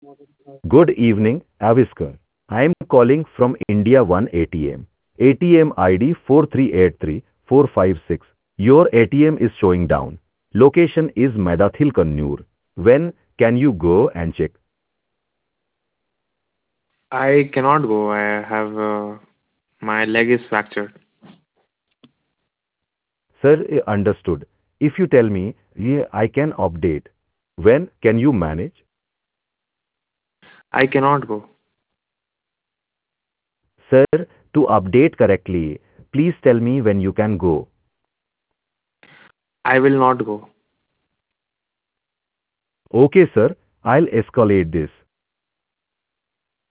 Good evening, Aviskar. I am calling from India 1 ATM. ATM ID 4383456. Your ATM is showing down. Location is Madathil Kannur. When can you go and check? I cannot go. I have my leg is fractured. Sir, understood. If you tell me, yeah, I can update. When can you manage? I cannot go. Sir, to update correctly, please tell me when you can go. I will not go. Okay, sir, I'll escalate this.